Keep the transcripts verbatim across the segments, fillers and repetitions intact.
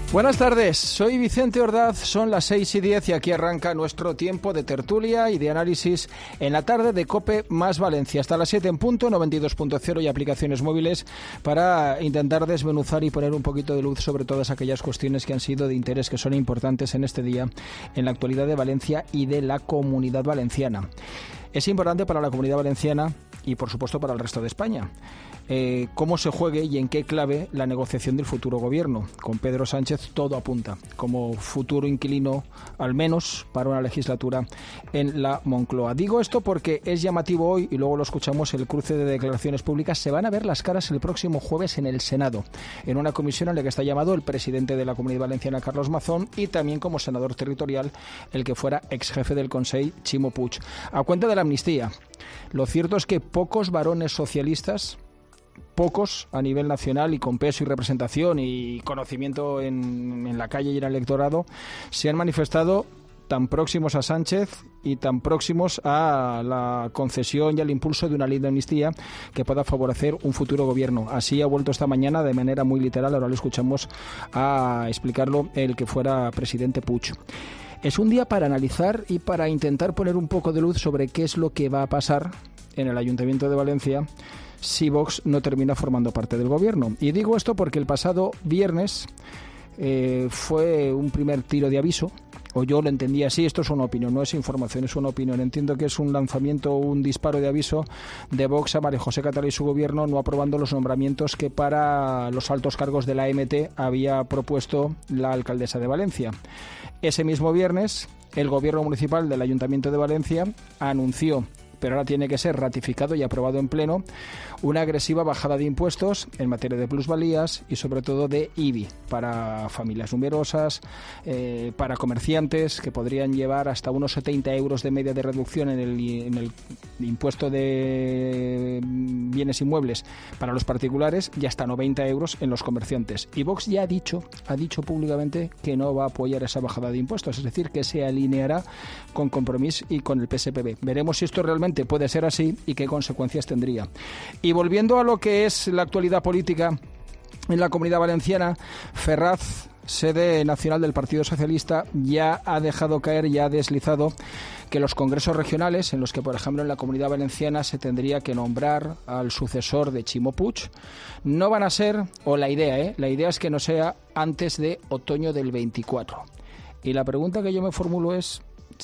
Buenas tardes, soy Vicente Ordaz, son las seis y diez y aquí arranca nuestro tiempo de tertulia y de análisis en la tarde de COPE más Valencia. Hasta las siete en punto, noventa y dos punto cero y aplicaciones móviles para intentar desmenuzar y poner un poquito de luz sobre todas aquellas cuestiones que han sido de interés, que son importantes en este día, en la actualidad de Valencia y de la Comunidad Valenciana. Es importante para la Comunidad Valenciana y, por supuesto, para el resto de España. Eh, cómo se juegue y en qué clave la negociación del futuro gobierno. Con Pedro Sánchez todo apunta como futuro inquilino, al menos para una legislatura en la Moncloa. Digo esto porque es llamativo hoy, y luego lo escuchamos, el cruce de declaraciones públicas. Se van a ver las caras el próximo jueves en el Senado, en una comisión en la que está llamado el presidente de la Comunidad Valenciana, Carlos Mazón, y también como senador territorial el que fuera ex jefe del Consell, Ximo Puig. A cuenta de la amnistía, lo cierto es que pocos varones socialistas, pocos a nivel nacional y con peso y representación y conocimiento en, en la calle y en el electorado, se han manifestado tan próximos a Sánchez y tan próximos a la concesión y al impulso de una ley de amnistía que pueda favorecer un futuro gobierno. Así ha vuelto esta mañana de manera muy literal, ahora lo escuchamos a explicarlo el que fuera presidente Puig. Es un día para analizar y para intentar poner un poco de luz sobre qué es lo que va a pasar en el Ayuntamiento de Valencia si Vox no termina formando parte del gobierno. Y digo esto porque el pasado viernes eh, fue un primer tiro de aviso, o yo lo entendía así. Esto es una opinión, no es información, es una opinión. Entiendo que es un lanzamiento, un disparo de aviso de Vox a María José Català y su gobierno, no aprobando los nombramientos que para los altos cargos de la A M T había propuesto la alcaldesa de Valencia. Ese mismo viernes, el gobierno municipal del Ayuntamiento de Valencia anunció, pero ahora tiene que ser ratificado y aprobado en pleno, una agresiva bajada de impuestos en materia de plusvalías y sobre todo de I B I para familias numerosas, eh, para comerciantes que podrían llevar hasta unos setenta euros de media de reducción en el, en el impuesto de bienes inmuebles para los particulares y hasta noventa euros en los comerciantes. Y Vox ya ha dicho, ha dicho públicamente que no va a apoyar esa bajada de impuestos, es decir, que se alineará con Compromís y con el P S P B. Veremos si esto realmente puede ser así y qué consecuencias tendría. Y volviendo a lo que es la actualidad política en la Comunidad Valenciana, Ferraz, sede nacional del Partido Socialista, ya ha dejado caer, ya ha deslizado que los congresos regionales, en los que, por ejemplo, en la Comunidad Valenciana se tendría que nombrar al sucesor de Ximo Puig, no van a ser, o la idea, ¿eh? la idea es que no sea antes de otoño del veinticuatro. Y la pregunta que yo me formulo es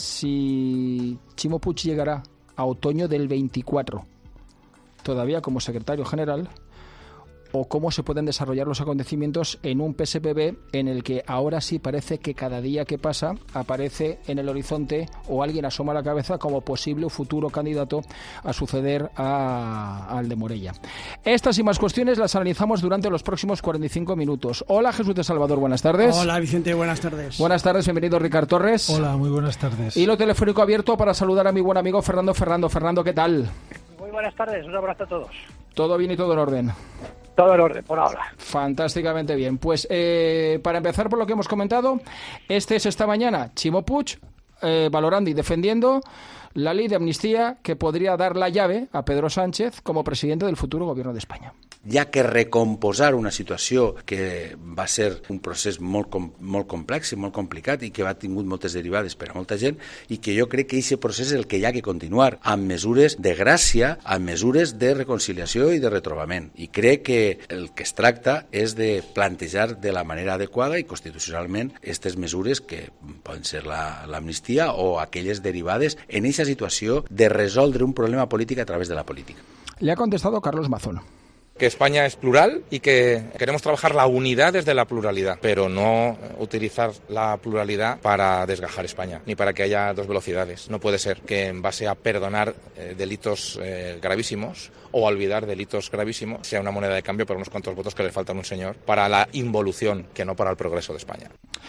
si Ximo Puig llegará a otoño del veinticuatro todavía como secretario general, o cómo se pueden desarrollar los acontecimientos en un P S P B en el que ahora sí parece que cada día que pasa aparece en el horizonte o alguien asoma la cabeza como posible futuro candidato a suceder a, al de Morella. Estas y más cuestiones las analizamos durante los próximos cuarenta y cinco minutos. Hola, Jesús de Salvador, buenas tardes. Hola, Vicente, buenas tardes. Buenas tardes, bienvenido Ricard Torres. Hola, muy buenas tardes. Hilo telefónico abierto para saludar a mi buen amigo Fernando Fernando. Fernando, ¿qué tal? Muy buenas tardes, un abrazo a todos. ¿Todo bien y todo en orden? Todo en orden, por ahora. Fantásticamente bien. Pues eh, para empezar por lo que hemos comentado, este es esta mañana Ximo Puig eh, valorando y defendiendo la ley de amnistía que podría dar la llave a Pedro Sánchez como presidente del futuro gobierno de España. Ja que recomposar una situació que va ser un procés molt, com, molt complex i molt complicat i que va tingut moltes derivades per a molta gent i que jo crec que aquest procés és el que hi ha que continuar amb mesures de gràcia, amb mesures de reconciliació i de retrobament. I crec que el que es tracta és de plantejar de la manera adequada i constitucionalment aquestes mesures que poden ser la, l'amnistia o aquelles derivades en aquesta situació de resoldre un problema polític a través de la política. Le ha contestado Carlos Mazón. Que España es plural y que queremos trabajar la unidad desde la pluralidad, pero no utilizar la pluralidad para desgajar España, ni para que haya dos velocidades. No puede ser que en base a perdonar eh, delitos eh, gravísimos o a olvidar delitos gravísimos sea una moneda de cambio para unos cuantos votos que le faltan a un señor para la involución, que no para el progreso de España.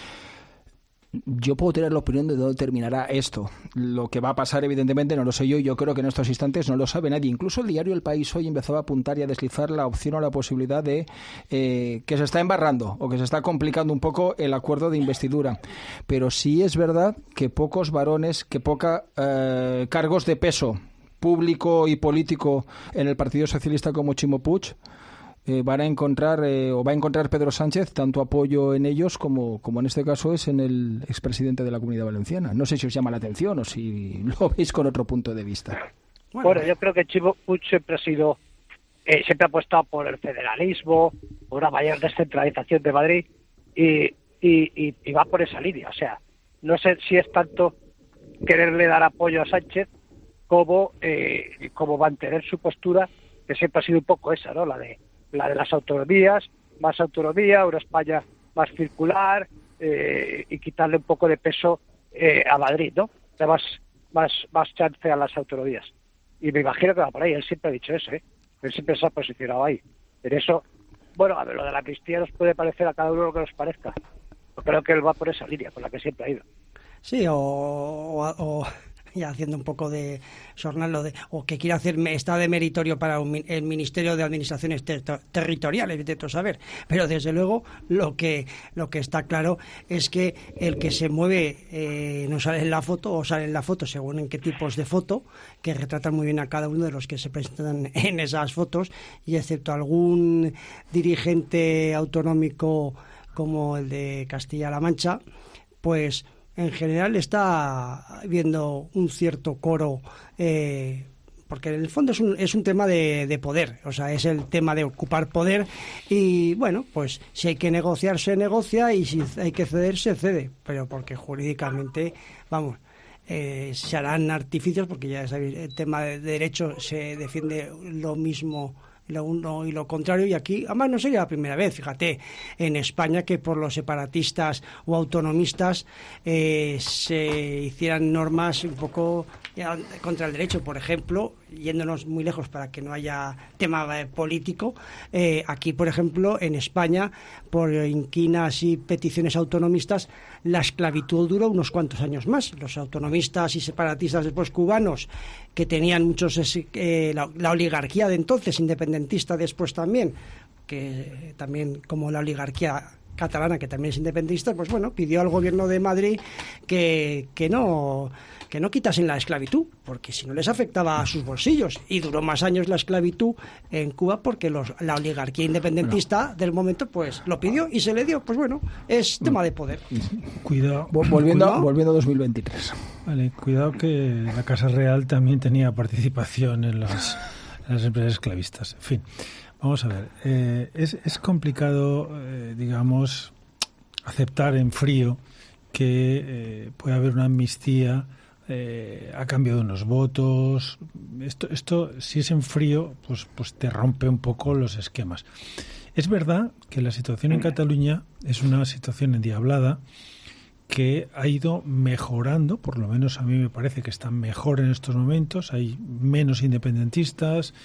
Yo puedo tener la opinión de dónde terminará esto. Lo que va a pasar, evidentemente, no lo sé yo. Yo creo que en estos instantes no lo sabe nadie. Incluso el diario El País hoy empezaba a apuntar y a deslizar la opción o la posibilidad de eh, que se está embarrando o que se está complicando un poco el acuerdo de investidura. Pero sí es verdad que pocos varones, que poca eh, cargos de peso público y político en el Partido Socialista como Ximo Puig eh, van a encontrar eh, o va a encontrar Pedro Sánchez tanto apoyo en ellos como, como en este caso es en el expresidente de la Comunidad Valenciana. No sé si os llama la atención o si lo veis con otro punto de vista. Bueno, bueno yo creo que Chimo Puig siempre ha sido, eh, siempre ha apostado por el federalismo, por una mayor descentralización de Madrid y, y, y, y va por esa línea. O sea, no sé si es tanto quererle dar apoyo a Sánchez como, eh, como mantener su postura, que siempre ha sido un poco esa, ¿no? La de la de las autonomías, más autonomía, una España más circular eh, y quitarle un poco de peso eh, a Madrid, ¿no? De más, más, más chance a las autonomías. Y me imagino que va por ahí, él siempre ha dicho eso, ¿eh? Él siempre se ha posicionado ahí. En eso, bueno, a ver, lo de la amnistía nos puede parecer a cada uno lo que nos parezca. Yo creo que él va por esa línea, por la que siempre ha ido. Sí, o... o, o... ya haciendo un poco de sornalo de o que quiere hacer está de meritorio para un, el Ministerio de Administraciones ter, Territoriales, de todo saber, pero desde luego lo que lo que está claro es que el que se mueve eh, no sale en la foto o sale en la foto según en qué tipos de foto, que retratan muy bien a cada uno de los que se presentan en esas fotos, y excepto algún dirigente autonómico como el de Castilla-La Mancha, pues en general está viendo un cierto coro, eh, porque en el fondo es un, es un tema de, de poder, o sea, es el tema de ocupar poder y, bueno, pues si hay que negociar, se negocia y si hay que ceder, se cede, pero porque jurídicamente, vamos, eh, se harán artificios, porque ya sabéis, el tema de derecho se defiende lo mismo lo uno y lo contrario, y aquí además no sería la primera vez, fíjate, en España que por los separatistas o autonomistas eh, se hicieran normas un poco ya, contra el derecho. Por ejemplo, yéndonos muy lejos para que no haya tema eh, político, eh, aquí por ejemplo en España por inquinas y peticiones autonomistas la esclavitud duró unos cuantos años más. Los autonomistas y separatistas después cubanos, que tenían muchos eh, la, la oligarquía de entonces, independentista después también, que también como la oligarquía catalana, que también es independentista, pues bueno, pidió al gobierno de Madrid que, que no que no quitasen la esclavitud, porque si no les afectaba a sus bolsillos, y duró más años la esclavitud en Cuba porque los, la oligarquía independentista bueno. del momento pues lo pidió y se le dio. Pues bueno, es tema de poder. Cuidado. Volviendo, cuidado. volviendo a dos mil veintitrés. Vale, cuidado que la Casa Real también tenía participación en las, en las empresas esclavistas. En fin, vamos a ver. Eh, es, es complicado, eh, digamos, aceptar en frío que eh, puede haber una amnistía Eh, a cambio de unos votos. Esto, esto si es en frío, pues, pues te rompe un poco los esquemas. Es verdad que la situación en Cataluña es una situación endiablada que ha ido mejorando, por lo menos a mí me parece que está mejor en estos momentos. Hay menos independentistas,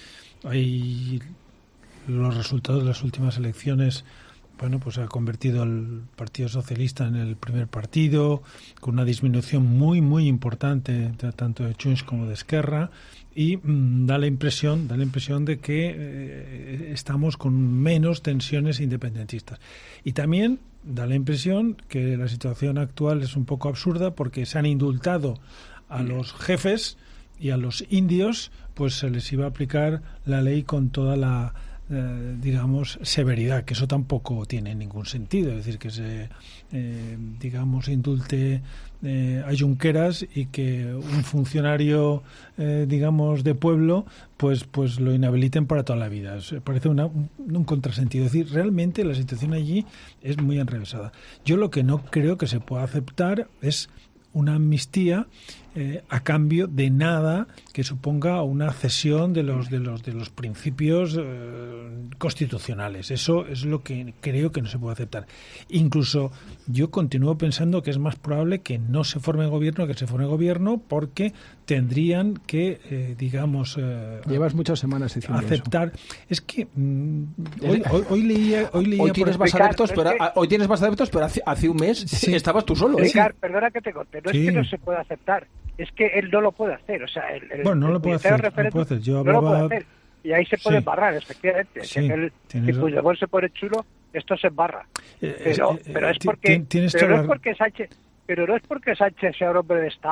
hay los resultados de las últimas elecciones. Bueno, pues ha convertido al Partido Socialista en el primer partido, con una disminución muy, muy importante tanto de Junts como de Esquerra, y mmm, da la impresión, da la impresión de que eh, estamos con menos tensiones independentistas. Y también da la impresión que la situación actual es un poco absurda, porque se han indultado a los jefes y a los indios, pues se les iba a aplicar la ley con toda la Eh, digamos, severidad, que eso tampoco tiene ningún sentido. Es decir, que se, eh, digamos, indulte eh, a Junqueras y que un funcionario, eh, digamos, de pueblo, pues pues lo inhabiliten para toda la vida. Es, parece una, un, un contrasentido. Es decir, realmente la situación allí es muy enrevesada. Yo lo que no creo que se pueda aceptar es una amnistía eh, a cambio de nada que suponga una cesión de los de los de los principios eh, constitucionales. Eso es lo que creo que no se puede aceptar. Incluso yo continúo pensando que es más probable que no se forme gobierno que se forme gobierno, porque tendrían que, eh, digamos, eh, llevas muchas semanas diciendo aceptar. Eso. Es que mm, hoy, hoy, hoy leía hoy leía hoy tienes más adeptos, pero es que... hoy tienes más adeptos, pero hace, hace un mes sí. estabas tú solo. ¿eh? Ricard, perdona que te conté, no sí. es que no se pueda aceptar, es que él no lo puede hacer. O sea, el, el, bueno, no el lo puede hacer, no puede hacer. Yo hablaba... no lo puede hacer. Y ahí se puede sí. embarrar, efectivamente. Sí, el, si Puigdemont se pone chulo, esto se embarra. Eh, pero, eh, pero es eh, porque, tienes pero no la... es porque Sánchez, pero no es porque Sánchez sea un hombre de Estado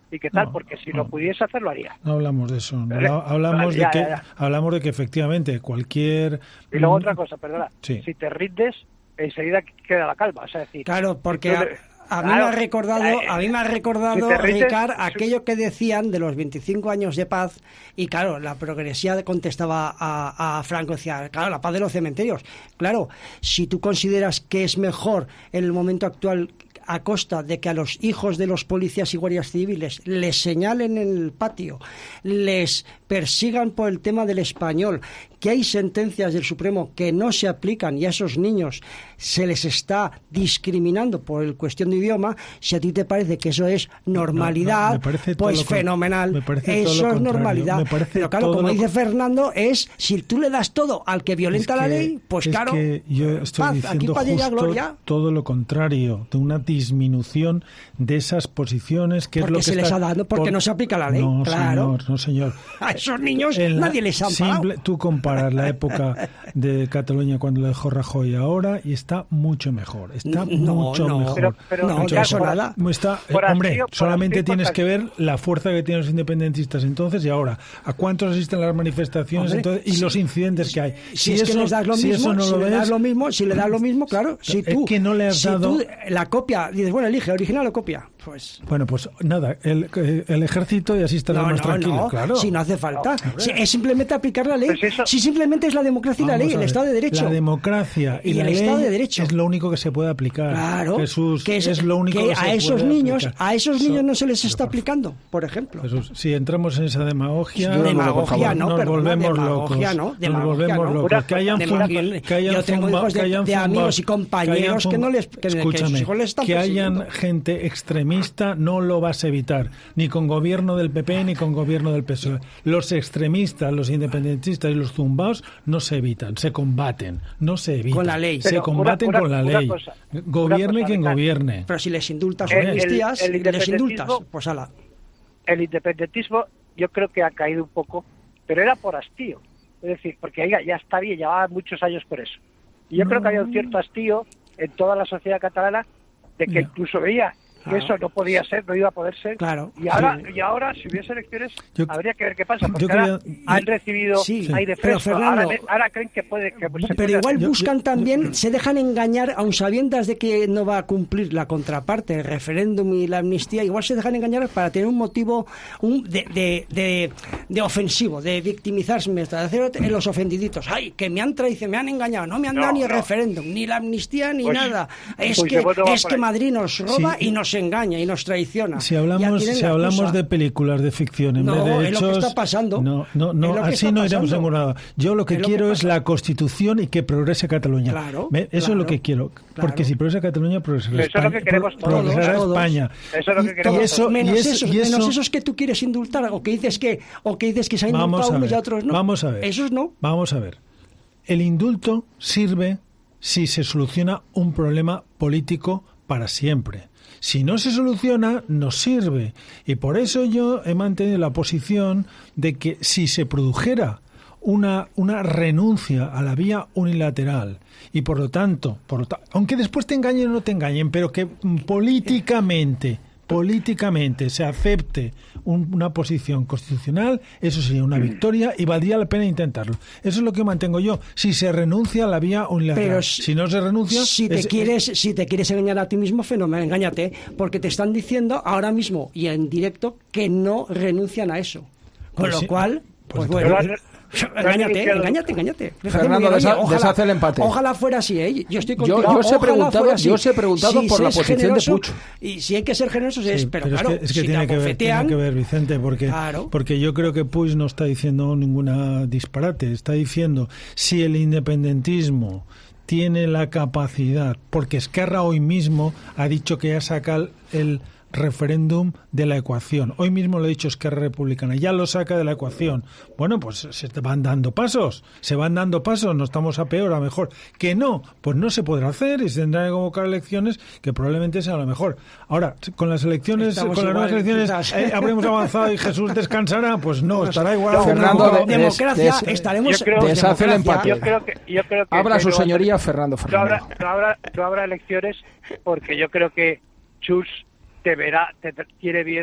y qué tal, no, porque si no. lo pudiese hacer lo haría. No hablamos de eso. No, Pero, hablamos ya, de que ya, ya. hablamos de que efectivamente cualquier. Y luego otra cosa, perdona, Sí. si te rindes, enseguida queda la calma, o sea, es decir, Claro, porque tú a, le- a mí claro, me ha recordado, eh, a mí me ha recordado, si te rindes, Ricard, si- aquello que decían de los veinticinco años de paz, y claro, la progresía contestaba a, a Franco, decía, claro, la paz de los cementerios. Claro, si tú consideras que es mejor en el momento actual, a costa de que a los hijos de los policías y guardias civiles les señalen en el patio, les persigan por el tema del español, que hay sentencias del Supremo que no se aplican y a esos niños se les está discriminando por el cuestión de idioma, si a ti te parece que eso es normalidad, No, no, me parece todo pues lo con- fenomenal, me parece todo eso lo es contrario. normalidad. Me parece Pero claro, todo como lo dice con- Fernando, es si tú le das todo al que violenta Es la que- ley, pues es claro, que yo estoy paz, aquí diciendo paz y ya justo gloria. todo lo contrario, de una disminución de esas posiciones que Porque es lo que se les está- ha dado, porque no se aplica la ley, No, claro. señor, no, señor. A esos niños En la nadie les ha amparado. simple- Tú comparas la época de Cataluña cuando lo dejó Rajoy ahora y está mucho mejor. Está No, mucho no. mejor. Pero- pero No, mucho ya mejor. eso nada. Está, eh, Por hombre, hastío, por solamente hastío, tienes por que ver la fuerza que tienen los independentistas entonces y ahora. ¿A cuántos asisten las manifestaciones Hombre, entonces y si- los incidentes que hay? Si, es que eso, les das lo si mismo, eso no si lo le das ves, lo mismo, si le das lo mismo, claro, si Es tú, que no le has si dado- tú la copia, dices, bueno, elige original o copia, pues bueno, pues nada, el, el ejército y así estarás no, más no, tranquilo, no, claro. si no hace falta, si es simplemente aplicar la ley, Pues eso- si simplemente es la democracia y la Vamos ley, a el ver, Estado de Derecho. La democracia y, Y la el ley Estado de Derecho. es lo único que se puede aplicar. Claro, Jesús, que es, lo único que, que se a esos puede niños, aplicar. a esos niños no se les Pero está por- aplicando, por ejemplo. Jesús, si entramos en esa demagogia, Yo no, Demagogia por favor, no, nos perdona, volvemos demagogia locos. no, nos demagogia volvemos no. locos. Que hayan, Demagogia, zumba- que hayan yo tengo zumba- hijos de- que hayan de zumba- amigos y que compañeros hayan que zumba- no les- que- que sus Escúchame, hijos les están que hayan persiguiendo. gente extremista no lo vas a evitar, ni con gobierno del P P ni con gobierno del P S O E. Los extremistas, los independentistas y los zumbaos no se evitan, se combaten, no se evitan. Con la ley. Se Pero combaten una- con la una ley. cosa, Gobierne una cosa, quien Ricardo. gobierne. Pero si les indultas o El- el- amnistías, el les indultas, independentismo- pues ala. el independentismo yo creo que ha caído un poco, pero era por hastío. Es decir, porque oiga, ya está bien, llevaba muchos años por eso. Y yo creo que había un cierto hastío en toda la sociedad catalana de que Ya. incluso veía que Claro. eso no podía ser, no iba a poder ser. Claro. Y ahora, Sí. y ahora si hubiese elecciones, Yo- habría que ver qué pasa, porque yo ahora quería- han recibido Sí, aire pero fresco. Fernando- ahora, ahora creen que puede... Que se Pero puede igual hacer. Yo- buscan yo- también, se dejan engañar, aun sabiendas de que no va a cumplir la contraparte, el referéndum y la amnistía, igual se dejan engañar para tener un motivo un, de, de, de, de ofensivo, de victimizarse, de hacer en los ofendiditos. ¡Ay, que me han traicionado, me han engañado! No me han No, dado ni el no. referéndum, ni la amnistía, ni Pues- nada. Es pues que, igual no va es por que ahí. Madrid nos roba Sí. y nos engaña y nos traiciona. Si Ya hablamos, tienen si la hablamos excusa. de películas de ficción en No, vez de es lo que hechos, está pasando. no, no, no, Es lo que así está no iremos a pasando. ningún lado. Yo lo que Es lo quiero que es pasa. la Constitución y que progrese Cataluña. Claro, ¿Ve? Eso es claro, lo que quiero, claro. porque si progresa Cataluña, progresará Eso es lo España. que queremos pro- todos, progresará todos. España. Eso es lo que Y- queremos y eso, menos, y eso- esos, y eso- menos esos que tú quieres indultar o que dices que o que dices que se ha Vamos indultado a unos y ver, a otros no. vamos a ver. Esos no. Vamos a ver. El indulto sirve si se soluciona un problema político para siempre. Si no se soluciona, no sirve. Y por eso yo he mantenido la posición de que si se produjera una, una renuncia a la vía unilateral y por lo tanto, por lo ta- aunque después te engañen o no te engañen, pero que mm, políticamente políticamente se acepte un- una posición constitucional, eso sería una victoria y valdría la pena intentarlo. Eso es lo que mantengo yo. Si se renuncia a la vía unilateral, Pero si no se renuncia, si te es- quieres si te quieres engañar a ti mismo, fenómeno, engáñate, porque te están diciendo ahora mismo y en directo que no renuncian a eso. Con Pues lo sí. cual, Pues pues, entonces- bueno, Pero han- engáñate, pero han engáñate, engáñate. Fernando, Oye, desha- ojalá- deshace el empate. Ojalá fuera así, ¿eh? Yo estoy contigo. yo os he ojalá preguntado- fuera así. yo os he preguntado por se la es posición de generoso, Puig. Y si hay que ser generosos es, Sí, pero, pero claro, es que, es que si tiene, te que ver, tiene abofetean, que ver, Vicente, porque, Claro. porque yo creo que Puig no está diciendo ninguna disparate, está diciendo si el independentismo tiene la capacidad, porque Esquerra hoy mismo ha dicho que ya saca el, el referéndum de la ecuación. Hoy mismo lo ha dicho Esquerra Republicana, ya lo saca de la ecuación. Bueno, pues se te van dando pasos, se van dando pasos, no estamos a peor, a mejor. Que no, pues no se podrá hacer y se tendrán que convocar elecciones que probablemente sea lo mejor. Ahora, con las elecciones, Estamos con las igual, nuevas elecciones, quizás. eh, habremos avanzado y Jesús descansará, pues no, estará igual. No, Fernando, Fernando, de- democracia, des- des- estaremos yo creo- pues, deshace el democracia. empate. Yo creo que, yo creo que Habla que su no- señoría Fernando no Fernández. habrá, no habrá, no habrá elecciones porque yo creo que Chus deberá, te- quiere miedo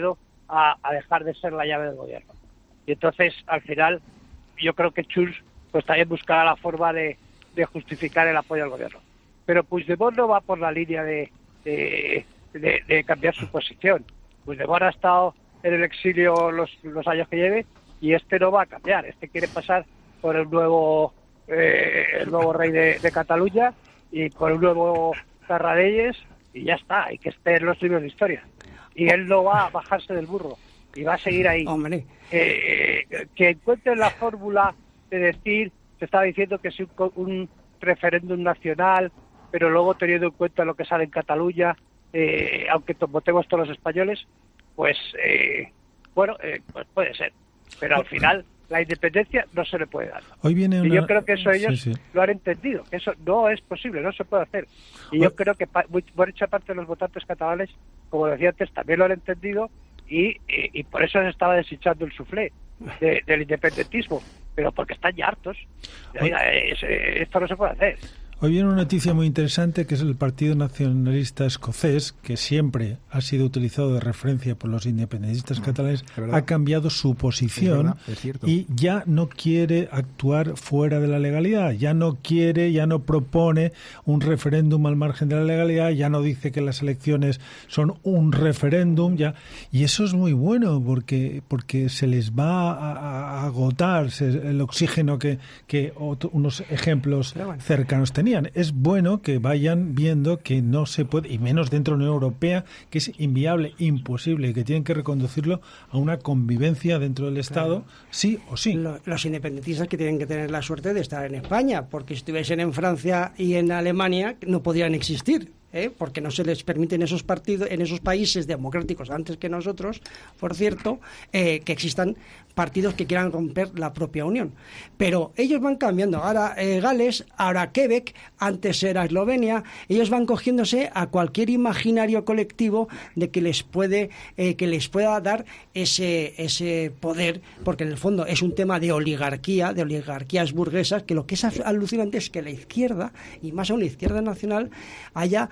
a, a dejar de ser la llave del gobierno. Y entonces, al final, yo creo que Schulz pues también buscará la forma de, de justificar el apoyo al gobierno. Pero Puigdemont no va por la línea de, de, de, de cambiar su posición. Puigdemont ha estado en el exilio los, los años que lleve y este no va a cambiar. Este quiere pasar por el nuevo eh, el nuevo rey de, de Cataluña y por un nuevo Tarradellas y ya está, y que esté en los libros de historia. Y él no va a bajarse del burro y va a seguir ahí. Hombre. Eh, que encuentren la fórmula de decir, se estaba diciendo que es un, un referéndum nacional, pero luego teniendo en cuenta lo que sale en Cataluña, eh, aunque votemos todos los españoles, pues eh, bueno, eh, pues puede ser. Pero al final la independencia no se le puede dar. Hoy viene una... Y yo creo que eso ellos sí, sí. lo han entendido, que eso no es posible, no se puede hacer. Y yo creo que por mucha parte de los votantes catalanes, como decía antes, también lo han entendido y, y, y por eso se estaba desechando el suflé de, del independentismo, pero porque están ya hartos. Hoy... Esto no se puede hacer. Hoy viene una noticia muy interesante, que es el Partido Nacionalista Escocés, que siempre ha sido utilizado de referencia por los independentistas catalanes, ha cambiado su posición es verdad, es y ya no quiere actuar fuera de la legalidad, ya no quiere, ya no propone un referéndum al margen de la legalidad, ya no dice que las elecciones son un referéndum, ya y eso es muy bueno porque porque se les va a, a agotar el oxígeno que, que otro, unos ejemplos bueno. cercanos tenían. Es bueno que vayan viendo que no se puede, y menos dentro de la Unión Europea, que es inviable, imposible, y que tienen que reconducirlo a una convivencia dentro del Estado, claro. sí o sí. Los independentistas que tienen que tener la suerte de estar en España, porque si estuviesen en Francia y en Alemania no podrían existir. ¿Eh? Porque no se les permite en esos partidos, en esos países democráticos antes que nosotros, por cierto, eh, que existan partidos que quieran romper la propia Unión. Pero ellos van cambiando. Ahora eh, Gales, ahora Quebec, antes era Eslovenia. Ellos van cogiéndose a cualquier imaginario colectivo de que les puede eh, que les pueda dar ese ese poder, porque en el fondo es un tema de oligarquía, de oligarquías burguesas, que lo que es alucinante es que la izquierda, y más aún la izquierda nacional, haya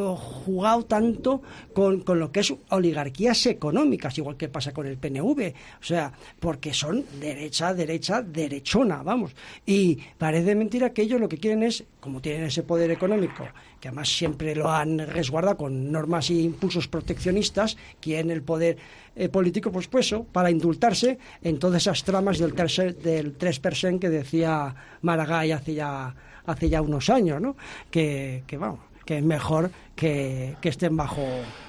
jugado tanto con, con lo que es oligarquías económicas, igual que pasa con el P N V, o sea, porque son derecha, derecha, derechona, vamos, y parece mentira que ellos lo que quieren es, como tienen ese poder económico, que además siempre lo han resguardado con normas e impulsos proteccionistas, quieren el poder eh, político, pues pues eso, para indultarse en todas esas tramas del, tercer, del tres por ciento que decía Maragall hace ya, hace ya unos años, ¿no? Que, que vamos, que es mejor que, que estén bajo...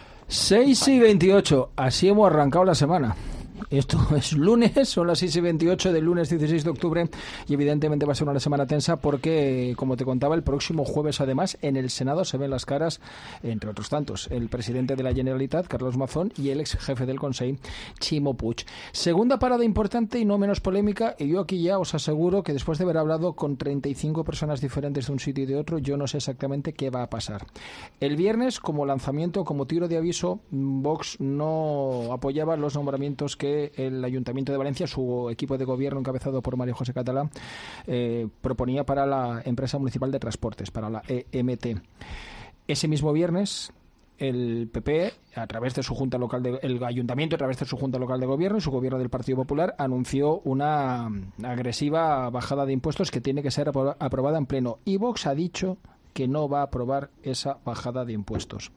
seis y veintiocho, así hemos arrancado la semana. Esto es lunes, son las seis y veintiocho del lunes dieciséis de octubre y evidentemente va a ser una semana tensa porque, como te contaba, el próximo jueves además en el Senado se ven las caras, entre otros tantos, el presidente de la Generalitat, Carlos Mazón, y el ex jefe del Consell, Ximo Puig. Segunda parada importante y no menos polémica, y yo aquí ya os aseguro que después de haber hablado con treinta y cinco personas diferentes de un sitio y de otro, yo no sé exactamente qué va a pasar. El viernes, como lanzamiento, como tiro de aviso, Vox no apoyaba los nombramientos que el Ayuntamiento de Valencia, su equipo de gobierno encabezado por María José Catalá, eh, proponía para la empresa municipal de transportes, para la E M T. Ese mismo viernes, el P P, a través de su junta local, de, el Ayuntamiento, a través de su junta local de gobierno y su gobierno del Partido Popular, anunció una agresiva bajada de impuestos que tiene que ser apro- aprobada en pleno. Y Vox ha dicho que no va a aprobar esa bajada de impuestos.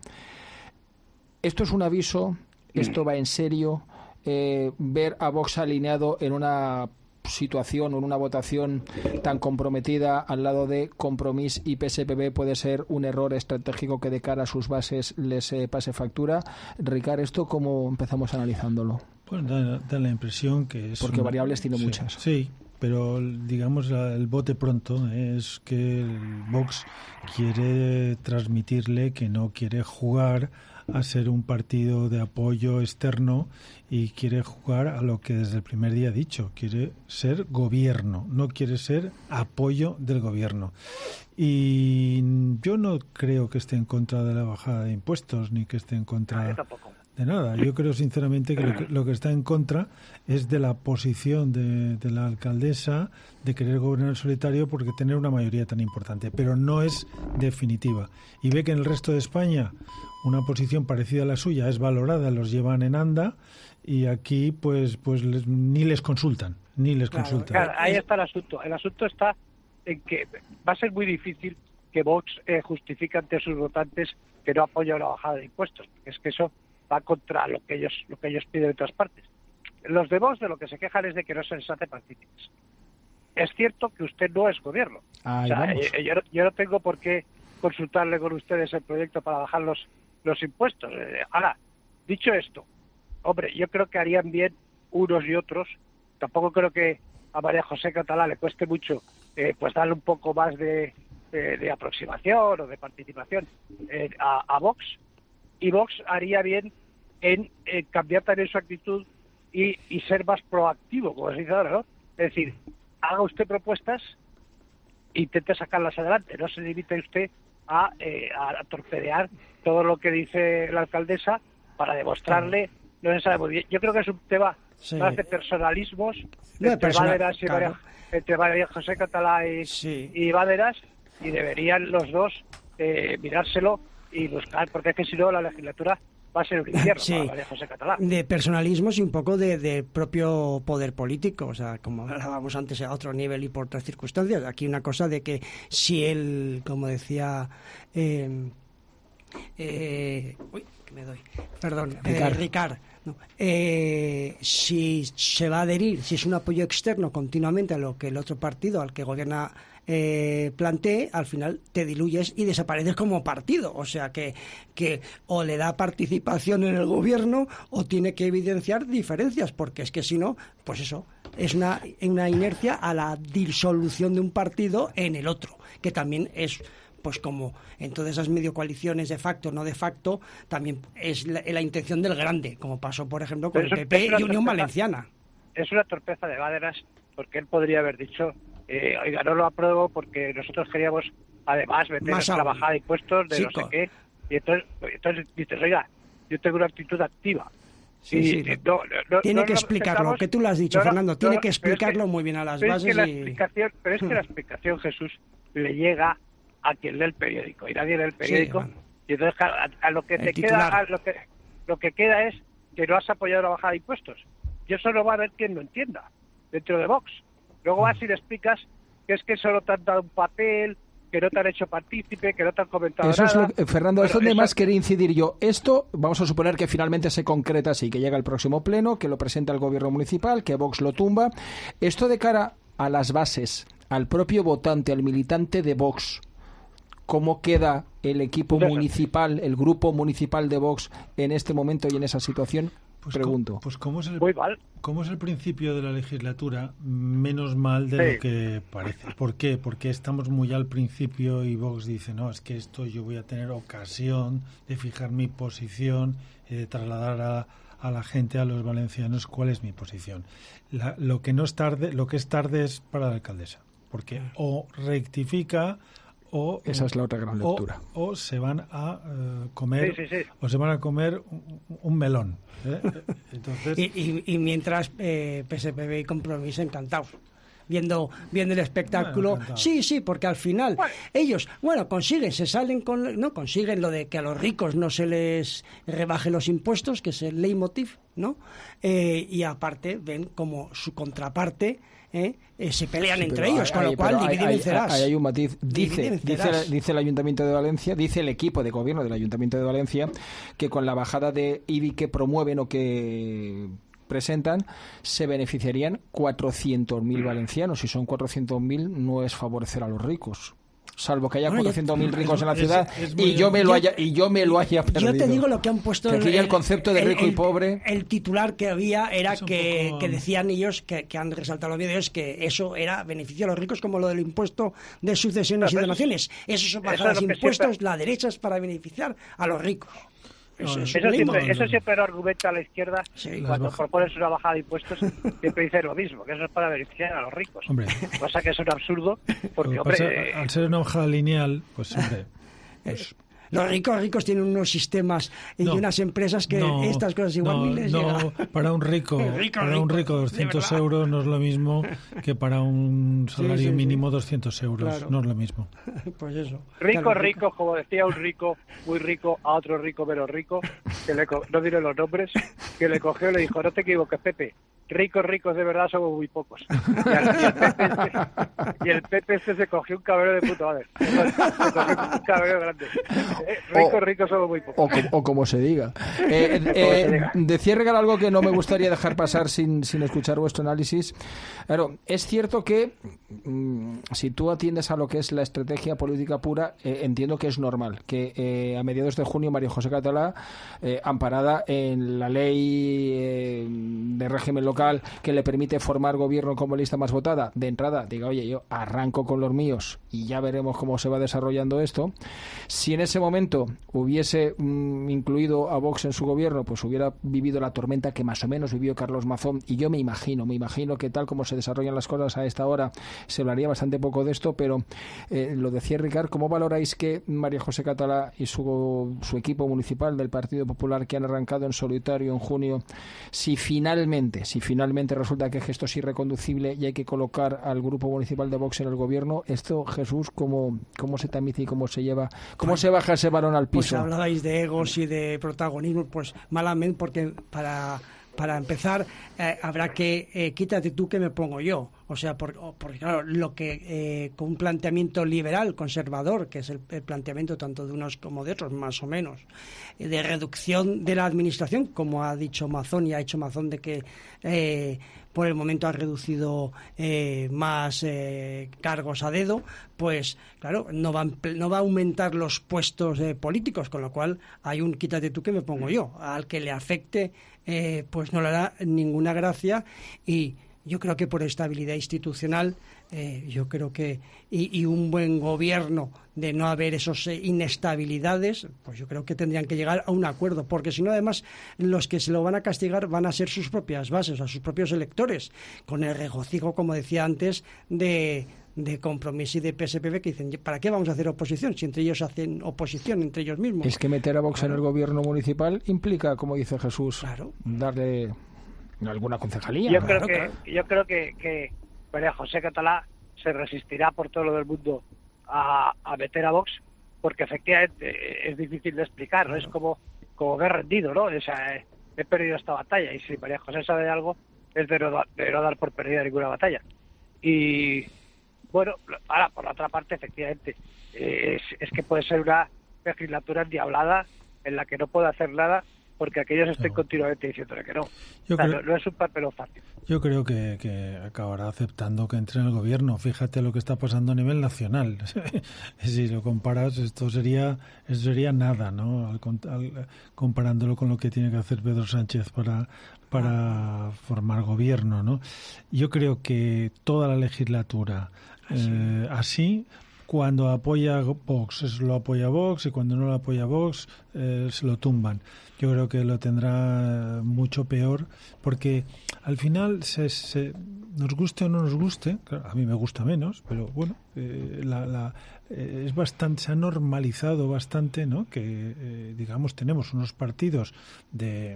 Esto es un aviso, esto va en serio. Eh, ver a Vox alineado en una situación o en una votación tan comprometida al lado de Compromís y P S P B puede ser un error estratégico que de cara a sus bases les eh, pase factura. Ricard, ¿esto cómo empezamos analizándolo? Pues da, da la impresión que es... Porque una... variables tiene sí, muchas. Sí, pero digamos el bote pronto es que el Vox quiere transmitirle que no quiere jugar a ser un partido de apoyo externo y quiere jugar a lo que desde el primer día ha dicho, quiere ser gobierno, no quiere ser apoyo del gobierno. Y yo no creo que esté en contra de la bajada de impuestos, ni que esté en contra... No, yo tampoco. De nada. Yo creo sinceramente que lo, que lo que está en contra es de la posición de, de la alcaldesa de querer gobernar en solitario porque tener una mayoría tan importante, pero no es definitiva. Y ve que en el resto de España una posición parecida a la suya es valorada, los llevan en anda y aquí pues pues les, ni les consultan, ni les claro, consultan. Claro, ahí está el asunto. El asunto está en que va a ser muy difícil que Vox eh, justifique ante sus votantes que no apoya una bajada de impuestos, porque es que eso va contra lo que ellos lo que ellos piden de todas partes. Los de Vox de lo que se quejan es de que no se les hace partícipes. Es cierto que usted no es gobierno. Ahí o sea, vamos. yo, yo, yo no tengo por qué consultarle con ustedes el proyecto para bajar los, los impuestos. Eh, ahora, dicho esto, hombre, yo creo que harían bien unos y otros. Tampoco creo que a María José Catalá le cueste mucho eh, pues darle un poco más de, de, de aproximación o de participación eh, a, a Vox. Y Vox haría bien en eh, cambiar también su actitud y, y ser más proactivo, como se dice ahora, ¿no? Es decir, haga usted propuestas e intente sacarlas adelante. No se limite usted a, eh, a torpedear todo lo que dice la alcaldesa para demostrarle, no se sabe muy bien. Yo creo que es un tema sí. más de personalismos no, entre, persona, Valderas y claro. María, entre María José Catalá y, sí. y Valderas, y deberían los dos eh, mirárselo y buscar, porque es que si no la legislatura va a ser un infierno sí. para María José Catalá. De personalismos y un poco de, de propio poder político, o sea, como hablábamos antes a otro nivel y por otras circunstancias. Aquí una cosa de que si él, como decía... Eh, eh, uy, que me doy, perdón, Ricard, eh, Ricard no, eh, si se va a adherir, si es un apoyo externo continuamente a lo que el otro partido al que gobierna eh, plantee, al final te diluyes y desapareces como partido, o sea que, que o le da participación en el gobierno o tiene que evidenciar diferencias, porque es que si no, pues eso es una, una inercia a la disolución de un partido en el otro, que también es... pues como en todas esas medio coaliciones de facto, no de facto, también es la, la intención del grande, como pasó, por ejemplo, con Pero el P P y Unión torpeza, Valenciana. Es una torpeza de Valderas, porque él podría haber dicho, eh, oiga, no lo apruebo porque nosotros queríamos, además, meter la bajada de impuestos de Chico. no sé qué, y entonces, entonces dices, oiga, yo tengo una actitud activa. Sí, y, sí. No, no, tiene no, que explicarlo, que tú lo has dicho, no, Fernando, tiene que explicarlo es que, muy bien a las bases. Es que la y... explicación, pero es que la explicación, Jesús, le llega a quien lee el periódico, y nadie lee el periódico, sí, bueno. y entonces a, a lo que el te titular. queda, a lo que lo que queda es que no has apoyado la bajada de impuestos. Y eso no va a haber quien lo entienda dentro de Vox. Luego vas y le explicas que es que solo te han dado un papel, que no te han hecho partícipe, que no te han comentado eso nada. Es lo, Fernando, bueno, es donde eso... más quería incidir yo. Esto, vamos a suponer que finalmente se concreta así, que llega el próximo pleno, que lo presenta el gobierno municipal, que Vox lo tumba. Esto de cara a las bases, al propio votante, al militante de Vox, ¿cómo queda el equipo municipal, el grupo municipal de Vox en este momento y en esa situación? Pues Pregunto. Com, pues ¿cómo es, el, Muy mal. ¿cómo es el principio de la legislatura? Menos mal de sí. lo que parece. ¿Por qué? Porque estamos muy al principio y Vox dice, no, es que esto yo voy a tener ocasión de fijar mi posición y de trasladar a, a la gente, a los valencianos, cuál es mi posición. La, lo que no es tarde, lo que es tarde es para la alcaldesa, porque o rectifica... O, esa es la otra gran lectura. O, o se van a uh, comer, sí, sí, sí. o se van a comer un, un melón. ¿eh? Entonces... y, y, y mientras eh, P S P B y Compromís encantados. Viendo, viendo el espectáculo, bueno, sí, sí, porque al final bueno. ellos, bueno, consiguen, se salen con, no consiguen lo de que a los ricos no se les rebaje los impuestos, que es el leitmotiv, ¿no? Eh, y aparte ven como su contraparte ¿eh? Eh, se pelean sí, entre ellos, hay, con lo cual dividen y vencerás. Ahí hay un matiz. Dice, dice, dice el Ayuntamiento de Valencia, dice el equipo de gobierno del Ayuntamiento de Valencia, que con la bajada de I B I que promueven o que presentan, se beneficiarían cuatrocientos mil valencianos. Si son cuatrocientos mil, no es favorecer a los ricos. Salvo que haya bueno, cuatrocientos mil ricos en la ciudad es, es y yo me lo yo, haya y yo me lo haya perdido. Yo te digo lo que han puesto. Que aquí el, el concepto de rico el, y pobre. El, el titular que había era que, poco... que decían ellos que, que han resaltado los vídeos que eso era beneficio a los ricos como lo del impuesto de sucesiones no, y donaciones. Eso son bajadas de impuestos, siempre... la derecha es para beneficiar a los ricos. Eso, eso, siempre, eso siempre lo argumenta a la izquierda sí, cuando propones una bajada de impuestos, siempre dice lo mismo, que eso es para beneficiar a los ricos. Hombre. Cosa que es un absurdo, porque, hombre... Pasa, al ser una hoja lineal, pues hombre... Pues, Los ricos ricos tienen unos sistemas y no, unas empresas que no, estas cosas igual no, ni les no, llega. Para un rico, rico para un rico doscientos euros no es lo mismo que para un salario sí, sí, mínimo sí. doscientos euros, Claro. no es lo mismo. Pues eso. Rico, Claro, rico, como decía un rico, muy rico, a otro rico menos rico, que le co- no diré los nombres, que le cogió y le dijo, no te equivoques, Pepe, ricos, ricos de verdad somos muy pocos. Y, al- y el, Pepe este, y el Pepe este se cogió un cabreo de puta madre. Se cogió un cabreo grande. Eh, ricos, O- ricos somos muy pocos. O, co- o como se diga. Eh, eh, se diga. de cierre, algo que no me gustaría dejar pasar sin, sin escuchar vuestro análisis. Claro, es cierto que mm, si tú atiendes a lo que es la estrategia política pura, eh, entiendo que es normal que eh, a mediados de junio María José Catalá, eh, amparada en la ley eh, de régimen local que le permite formar gobierno como lista más votada, de entrada diga, oye, yo arranco con los míos y ya veremos cómo se va desarrollando esto. Si en ese momento hubiese mm, incluido a Vox en su gobierno, pues hubiera vivido la tormenta que más o menos vivió Carlos Mazón, y yo me imagino, me imagino que tal como se desarrollan las cosas a esta hora, se hablaría bastante poco de esto, pero eh, lo decía Ricard, ¿cómo valoráis que María José Catalá y su, su equipo municipal del Partido Popular, que han arrancado en solitario en junio, si finalmente, si finalmente resulta que esto es irreconducible y hay que colocar al grupo municipal de Vox en el gobierno, esto, Jesús, ¿cómo, cómo se tamiza y cómo se lleva, cómo se baja ese balón al Pues piso? hablabais de egos y de protagonismo, pues malamente, porque para para empezar eh, habrá que eh, quítate tú que me pongo yo, o sea, por, porque claro, lo que eh, con un planteamiento liberal, conservador, que es el, el planteamiento tanto de unos como de otros, más o menos, eh, de reducción de la administración, como ha dicho Mazón y ha hecho Mazón, de que eh, por el momento ha reducido eh, más eh, cargos a dedo, pues claro, no va, a, no va a aumentar los puestos eh, políticos, con lo cual hay un quítate tú que me pongo yo, al que le afecte eh, pues no le hará ninguna gracia. Y yo creo que por estabilidad institucional, eh, yo creo que y, y un buen gobierno, de no haber esas eh, inestabilidades, pues yo creo que tendrían que llegar a un acuerdo, porque si no, además, los que se lo van a castigar van a ser sus propias bases, a sus propios electores, con el regocijo, como decía antes, de de Compromís y de P S P B, que dicen, ¿para qué vamos a hacer oposición si entre ellos hacen oposición entre ellos mismos? Es que meter a Vox Claro. en el gobierno municipal implica, como dice Jesús, Claro. darle alguna concejalía. Yo ¿no? creo Claro, que claro. yo creo que, que María José Catalá se resistirá por todo lo del mundo a, a meter a Vox, porque efectivamente es difícil de explicar, ¿no? Es como, como ver rendido, ¿no? O sea, he, he perdido esta batalla, y si María José sabe de algo, es de no, da- de no dar por perdida ninguna batalla. Y bueno, ahora, por la otra parte, efectivamente, eh, es, es que puede ser una legislatura endiablada en la que no puede hacer nada porque aquellos estén No. continuamente diciéndole que no. Yo O sea, creo- no, no es un papel fácil. Yo creo que, que acabará aceptando que entre en el gobierno. Fíjate lo que está pasando a nivel nacional. Si lo comparas, esto sería esto sería nada, ¿no? Al, con- al- comparándolo con lo que tiene que hacer Pedro Sánchez para para formar gobierno, ¿no? Yo creo que toda la legislatura eh, así, cuando apoya Vox, es lo apoya Vox, y cuando no lo apoya Vox, eh, se lo tumban. Yo creo que lo tendrá mucho peor, porque al final, se, se, nos guste o no nos guste, claro, a mí me gusta menos, pero bueno, eh, la, la, eh, es bastante, se ha normalizado bastante, ¿no? Que, eh, digamos, tenemos unos partidos de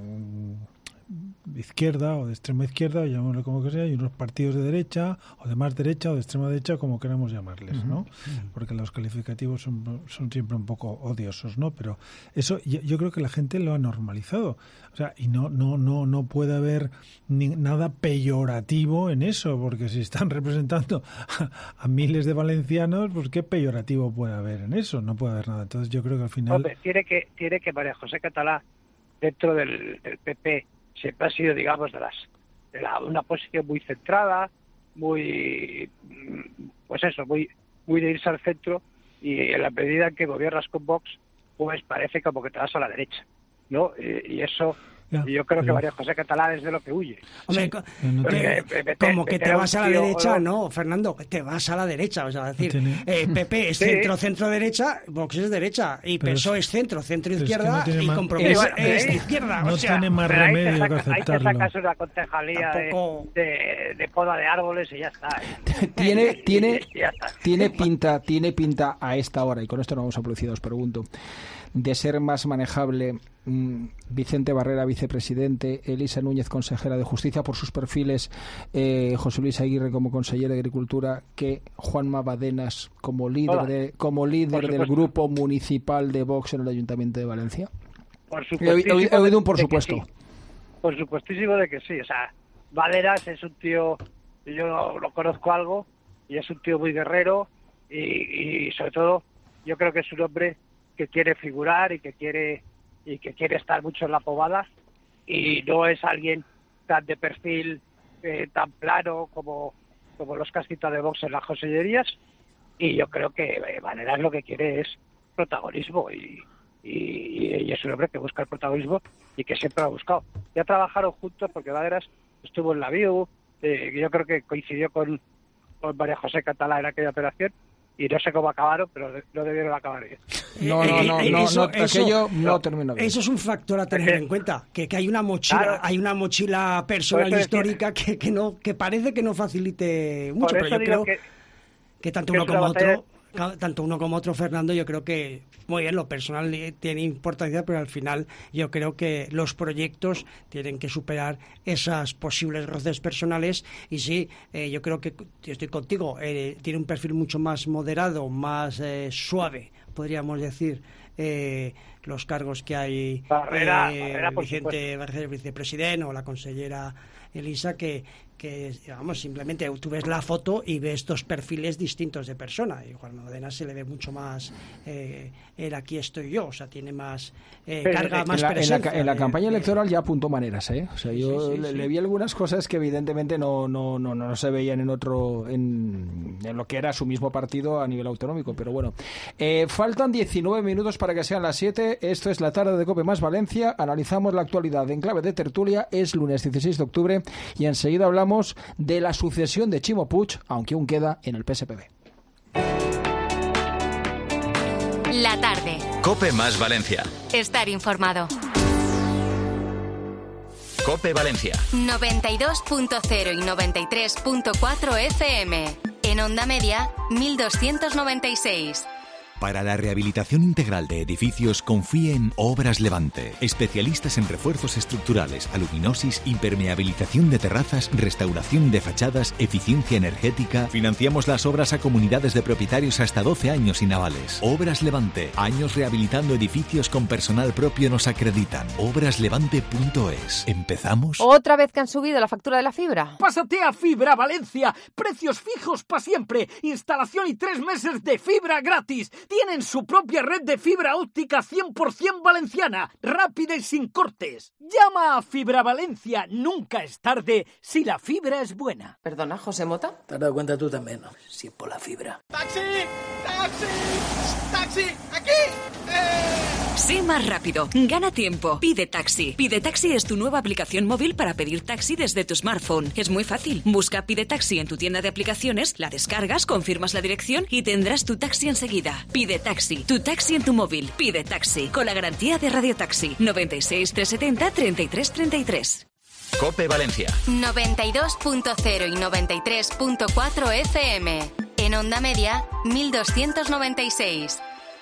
de izquierda o de extrema izquierda, llamémoslo como que sea, y unos partidos de derecha o de más derecha o de extrema derecha, como queramos llamarles, ¿no? Porque los calificativos son, son siempre un poco odiosos, ¿no? Pero eso yo, yo creo que la gente lo ha normalizado, o sea, y no no no no puede haber ni, nada peyorativo en eso, porque si están representando a, a miles de valencianos, pues qué peyorativo puede haber en eso, no puede haber nada. Entonces yo creo que al final Hombre, tiene que tiene que María José Catalá, dentro del, del P P, siempre ha sido, digamos, de las de la, una posición muy centrada, muy, pues eso, muy muy de irse al centro, y en la medida en que gobiernas con Vox, pues parece como que te vas a la derecha, ¿no? Y, y eso, Ya, y yo creo que pero- María José Catalá es de lo que huye. Hombre, co- no Porque, tiene- eh, meter- como que meter te a un vas a la tío, derecha, o- no, Fernando, que te vas a la derecha, o sea, es decir, tiene- eh, P P es Sí. centro, centro derecha, Vox es derecha, y Pero P S O E es- es centro, centro pero es que izquierda, no tiene y más- Compromís Pero, es eh, de izquierda, no o sea, tiene más pero ahí te remedio que sacas- Ahí te aceptarlo. sacas una concejalía de, Tampoco- de, de poda de árboles y ya está. Tiene, tiene, Y ya está. tiene pinta, tiene pinta a esta hora, y con esto no vamos a publicidad, os pregunto, de ser más manejable Vicente Barrera, vicepresidente, Elisa Núñez, consejera de Justicia, por sus perfiles, eh, José Luis Aguirre como consejero de Agricultura, que Juanma Badenas como líder, de, como líder del grupo municipal de Vox en el Ayuntamiento de Valencia? Por he, he, he oído un por supuesto. Sí. Por supuestísimo de que sí. O sea, Badenas es un tío, yo lo, lo conozco algo, y es un tío muy guerrero, y, y sobre todo yo creo que es un hombre que quiere figurar y que quiere y que quiere estar mucho en la pobada, y no es alguien tan de perfil eh, tan plano como, como los casquitos de Vox en las consellerías, y yo creo que eh, Badenas lo que quiere es protagonismo, y, y, y es un hombre que busca el protagonismo y que siempre lo ha buscado. Ya trabajaron juntos porque Badenas estuvo en la B I U, eh, yo creo que coincidió con, con María José Catalá en aquella operación, y no sé cómo acabaron, pero no debieron acabar bien. No, no, no, no, eso, no, eso, aquello no, no terminó bien. Eso es un factor a tener en cuenta, que, que hay una mochila, claro, hay una mochila personal histórica que, que no, que parece que no facilite mucho, pero yo creo que, que tanto que uno como otro, tanto uno como otro, Fernando, yo creo que muy bien, lo personal tiene importancia, pero al final yo creo que los proyectos tienen que superar esas posibles roces personales, y sí, eh, yo creo que yo estoy contigo, eh, tiene un perfil mucho más moderado, más eh, suave, podríamos decir, eh, los cargos que hay, Barrera, eh, Barrera, por Vicente, el vicepresidente o la consellera Elisa, que, que vamos, simplemente tú ves la foto y ves dos perfiles distintos de persona. Y Juan Badenas se le ve mucho más eh, el aquí estoy yo, o sea, tiene más eh, carga, más en la, presencia. En la, en la de, campaña de, electoral ya apuntó maneras, ¿eh? O sea, yo sí, sí, le, sí. le vi algunas cosas que evidentemente no no no, no se veían en otro en, en lo que era su mismo partido a nivel autonómico, pero bueno. Eh, faltan diecinueve minutos para que sean las siete. Esto es la tarde de COPE más Valencia. Analizamos la actualidad en clave de tertulia. Es lunes dieciséis de octubre y enseguida hablamos de la sucesión de Chimo Puig, aunque aún queda en el P S P B. La tarde. COPE más Valencia. Estar informado. COPE Valencia. noventa y dos punto cero y noventa y tres punto cuatro F M. En onda media, mil doscientos noventa y seis. Para la rehabilitación integral de edificios, confíe en Obras Levante. Especialistas en refuerzos estructurales, aluminosis, impermeabilización de terrazas, restauración de fachadas, eficiencia energética. Financiamos las obras a comunidades de propietarios hasta doce años sin avales. Obras Levante. Años rehabilitando edificios con personal propio nos acreditan. obras levante punto es. ¿Empezamos? ¿Otra vez que han subido la factura de la fibra? Pásate a Fibra Valencia. Precios fijos para siempre. Instalación y tres meses de fibra gratis. Tienen su propia red de fibra óptica cien por ciento valenciana, rápida y sin cortes. Llama a Fibra Valencia. Nunca es tarde si la fibra es buena. ¿Perdona, José Mota? Te has dado cuenta tú también, ¿no? Si es por la fibra. ¡Taxi! ¡Taxi! ¡Taxi! ¡Aquí! ¡Eh! Sé más rápido, gana tiempo, pide taxi. Pide Taxi es tu nueva aplicación móvil para pedir taxi desde tu smartphone. Es muy fácil. Busca Pide Taxi en tu tienda de aplicaciones, la descargas, confirmas la dirección y tendrás tu taxi enseguida. Pide Taxi, tu taxi en tu móvil. Pide Taxi, con la garantía de Radio Taxi. noventa y seis, trescientos setenta, treinta y tres treinta y tres. COPE Valencia. noventa y dos punto cero y noventa y tres punto cuatro F M. En onda media, mil doscientos noventa y seis.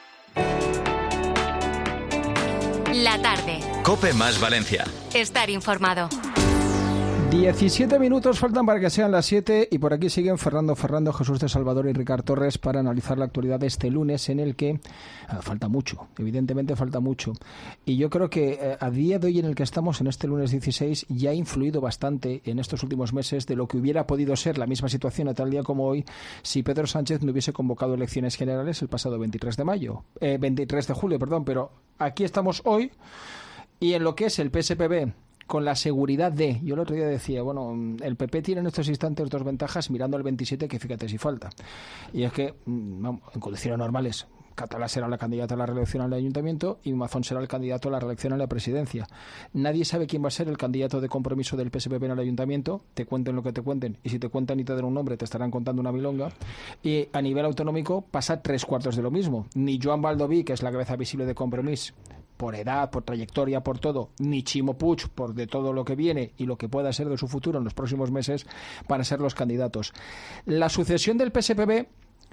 La tarde. COPE más Valencia. Estar informado. diecisiete minutos faltan para que sean las siete y por aquí siguen Fernando Ferrando, Jesús de Salvador y Ricard Torres para analizar la actualidad de este lunes en el que ah, falta mucho, evidentemente falta mucho. Y yo creo que eh, a día de hoy en el que estamos, en este lunes dieciséis, ya ha influido bastante en estos últimos meses de lo que hubiera podido ser la misma situación a tal día como hoy si Pedro Sánchez no hubiese convocado elecciones generales el pasado veintitrés de mayo, eh, veintitrés de julio, perdón, pero aquí estamos hoy y en lo que es el P S P B, con la seguridad de... Yo el otro día decía, bueno, el P P tiene en estos instantes dos ventajas mirando al veintisiete, que fíjate si falta. Y es que, vamos, en condiciones normales, Catalá será la candidata a la reelección al ayuntamiento y Mazón será el candidato a la reelección a la presidencia. Nadie sabe quién va a ser el candidato de compromiso del P S P B en el ayuntamiento. Te cuenten lo que te cuenten. Y si te cuentan y te dan un nombre, te estarán contando una milonga. Y a nivel autonómico pasa tres cuartos de lo mismo. Ni Joan Baldoví, que es la cabeza visible de Compromís, por edad, por trayectoria, por todo, ni Chimo Puig, por de todo lo que viene y lo que pueda ser de su futuro en los próximos meses, van a ser los candidatos. La sucesión del P S P B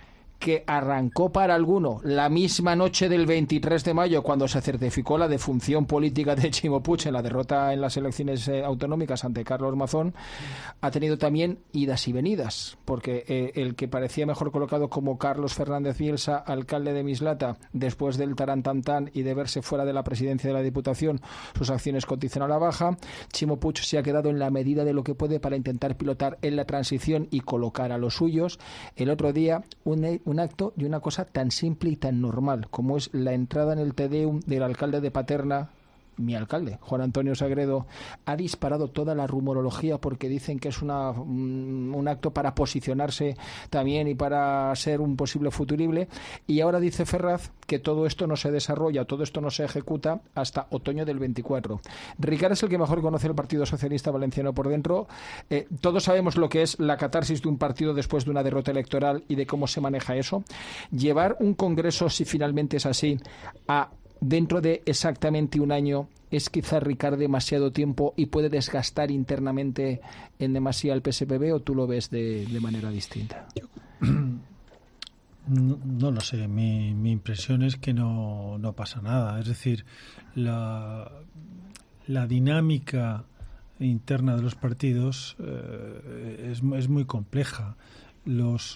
que arrancó para alguno la misma noche del veintitrés de mayo, cuando se certificó la defunción política de Chimo Puig en la derrota en las elecciones eh, autonómicas ante Carlos Mazón, ha tenido también idas y venidas, porque eh, el que parecía mejor colocado como Carlos Fernández Bielsa, alcalde de Mislata, después del tarantantán y de verse fuera de la presidencia de la Diputación, sus acciones cotizan a la baja. Chimo Puig se ha quedado en la medida de lo que puede para intentar pilotar en la transición y colocar a los suyos. El otro día, un, un acto y una cosa tan simple y tan normal como es la entrada en el Te Deum del alcalde de Paterna. Mi alcalde, Juan Antonio Sagredo, ha disparado toda la rumorología porque dicen que es una, un, un acto para posicionarse también y para ser un posible futurible, y ahora dice Ferraz que todo esto no se desarrolla, todo esto no se ejecuta hasta otoño del veinticuatro. Ricard es el que mejor conoce el Partido Socialista Valenciano por dentro. Eh, todos sabemos lo que es la catarsis de un partido después de una derrota electoral y de cómo se maneja eso. Llevar un congreso, si finalmente es así, a dentro de exactamente un año, es quizá, Ricard, demasiado tiempo y puede desgastar internamente en demasía al P S P B, o tú lo ves de, de manera distinta. No, no lo sé, mi, mi impresión es que no, no pasa nada. Es decir, la, la dinámica interna de los partidos eh, es, es muy compleja. Los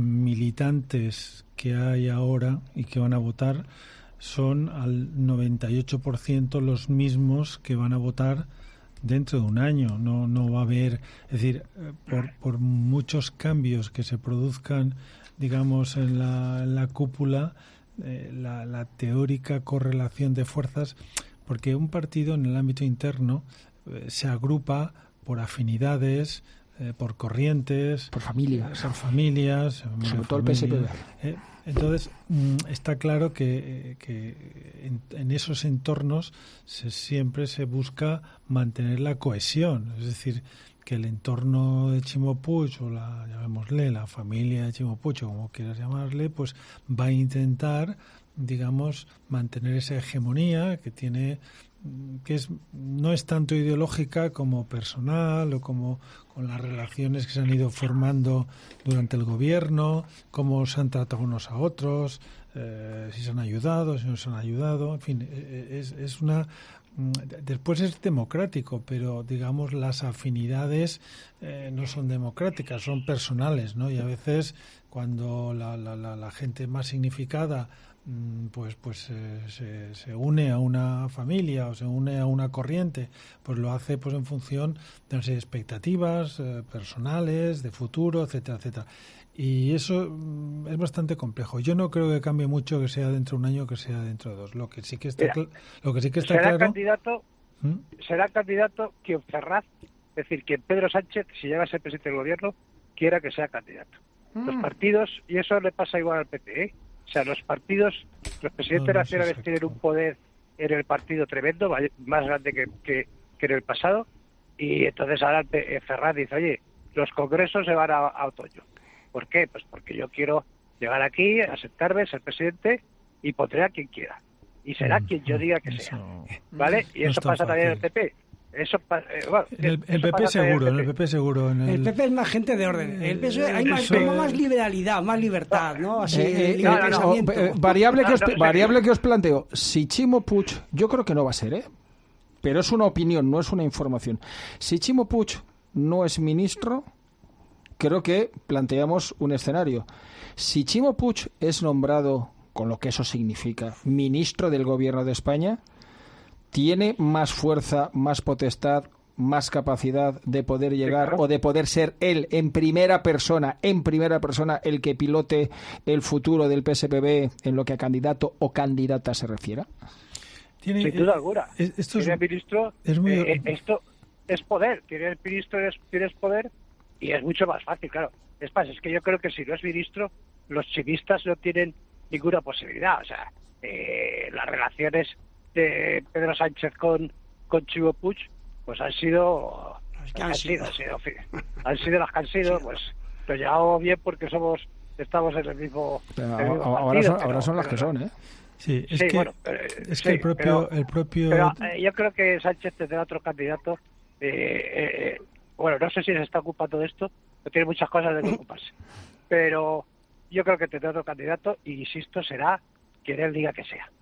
militantes que hay ahora y que van a votar son al noventa y ocho por ciento los mismos que van a votar dentro de un año. No, no va a haber, es decir, por, por muchos cambios que se produzcan, digamos, en la, en la cúpula, eh, la, la teórica correlación de fuerzas, porque un partido en el ámbito interno eh, se agrupa por afinidades, eh, por corrientes, por familias, por familias, sobre todo el P S P B. Eh, Entonces, está claro que, que en, en esos entornos se, siempre se busca mantener la cohesión, es decir, que el entorno de Chimo Puig, o la, llamémosle, la familia de Chimo Puig, o como quieras llamarle, pues va a intentar, digamos, mantener esa hegemonía que tiene, que es no es tanto ideológica como personal, o como con las relaciones que se han ido formando durante el gobierno, cómo se han tratado unos a otros, eh, si se han ayudado, si no se han ayudado, en fin, es, es una... Después es democrático, pero digamos las afinidades eh, no son democráticas, son personales, ¿no? Y a veces cuando la, la, la, la gente más significada pues pues eh, se, se une a una familia o se une a una corriente, pues lo hace pues en función de unas expectativas eh, personales, de futuro, etcétera, etcétera. Y eso mm, es bastante complejo. Yo no creo que cambie mucho que sea dentro de un año o que sea dentro de dos. Lo que sí que está, Mira, lo que sí que está será claro... Candidato, ¿Mm? Será candidato quien Ferraz, es decir, que Pedro Sánchez, si llega a ser presidente del gobierno, quiera que sea candidato. Mm. Los partidos, y eso le pasa igual al P P, ¿eh? O sea, los partidos, los presidentes no, no nacionales es tienen un poder en el partido tremendo, más grande que, que, que en el pasado, y entonces ahora Ferraz dice, oye, los congresos se van a, a otoño. ¿Por qué? Pues porque yo quiero llegar aquí, a sentarme, ser presidente, y pondré a quien quiera. Y será mm, quien yo diga que sea. ¿Vale? Y eso no pasa también en el P P. Eso eh, bueno, en el, el P P seguro, en el P P seguro. En el... el P P es más gente de orden. El P S O E hay más, eso... como más liberalidad, más libertad, ¿no? Así, eh, eh, no, no, no, eh, variable, que os, no, no, variable que os planteo. Si Chimo Puig, yo creo que no va a ser, ¿eh? Pero es una opinión, no es una información. Si Chimo Puig no es ministro, creo que planteamos un escenario. Si Chimo Puig es nombrado, con lo que eso significa, ministro del Gobierno de España, tiene más fuerza, más potestad, más capacidad de poder llegar, sí, claro, o de poder ser él en primera persona, en primera persona el que pilote el futuro del P S P B en lo que a candidato o candidata se refiera. ¿Tiene, Sin duda alguna. Es, esto es, ministro, es muy... eh, esto es poder. Tiene el ministro, es, tienes poder y es mucho más fácil, claro. Es más, es que yo creo que si no es ministro, los chivistas no tienen ninguna posibilidad. O sea, eh, las relaciones de Pedro Sánchez con, con Chimo Puig, pues han sido las que han sido, han sido, han sido las que han sido, pues lo llevamos bien porque somos estamos en el mismo, pero el mismo ahora, partido, son, pero, ahora son las pero, que son, ¿eh? Sí, es sí, que, bueno, eh, es sí, que el propio... Pero, el propio... pero eh, yo creo que Sánchez tendrá otro candidato. Eh, eh, bueno, no sé si se está ocupando de esto, pero tiene muchas cosas de que ocuparse. Pero yo creo que tendrá otro candidato y, insisto, será quien él diga que sea.